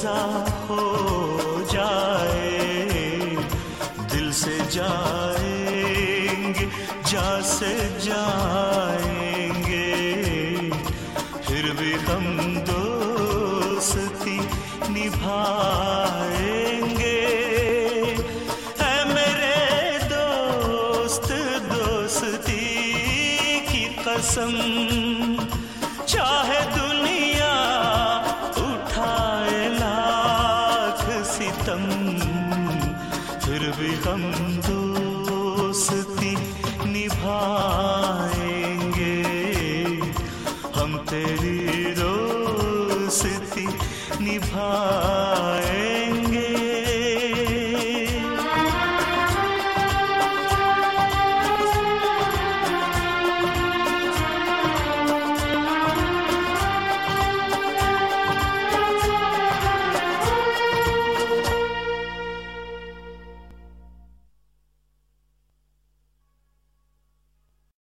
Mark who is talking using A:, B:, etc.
A: जुदा हो जाए, दिल से जाएंगे, जा से जाएंगे, फिर भी हम दोस्ती निभाएंगे। ऐ मेरे दोस्त, दोस्ती की कसम, चाहे दुनिया उठाए लाख सितम, फिर भी हम